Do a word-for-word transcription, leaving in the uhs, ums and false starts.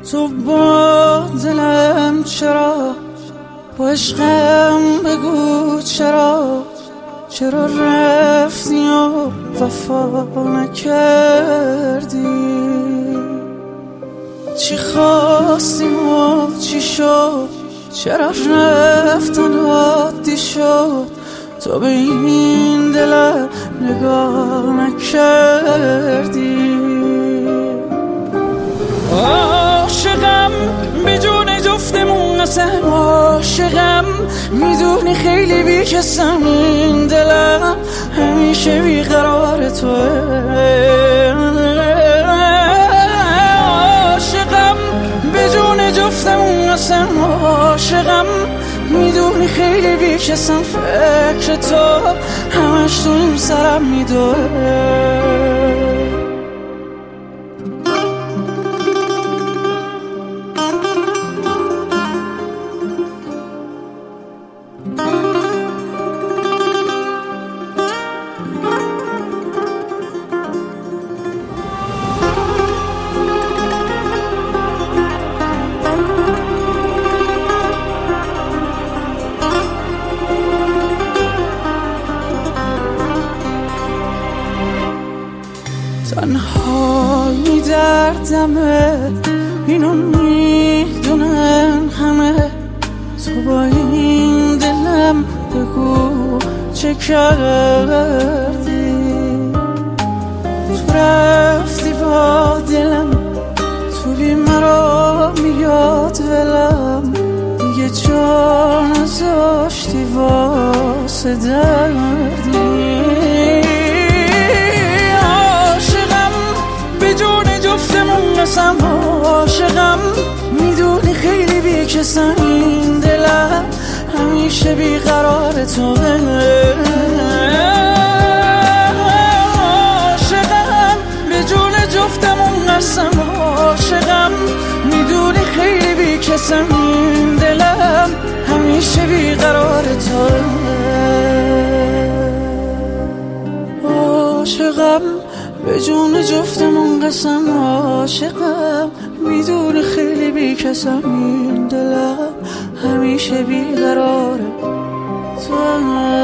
تو با دلم چرا، با عشقم بگو چرا، چرا رفتی و وفا نکردی؟ چی خواستیم و چی شد؟ چرا رفتن عادی شد؟ تو به این دلم نگاه نکردی. عاشقم به جون جفتمون قسم، عاشقم میدونی خیلی بیکسم، این دلم همیشه بیقرار توه. عاشقم به جون جفتمون قسم، عاشقم میدونی خیلی بیکسم، فکر تو همش تو این سرم میدوه. تنهایی دردمه، اینو میدونن همه، تو با این دلم بگو چه کردی؟ تو رفتی با دلم، تو بی مرا میاد ولم، دیگه جا نذاشتی واسه دردی. قسم عاشقم میدونی خیلی بیکسم، این دلم همیشه بیقرار توه. عاشقم به جون جفتمون قسم، عاشقم میدونی خیلی بیکسم، این دلم همیشه بیقرار توه. عاشقم به جون جفتمون قسم، عاشقم میدونه خیلی بیکسم، این دلم همیشه بیقراره تو.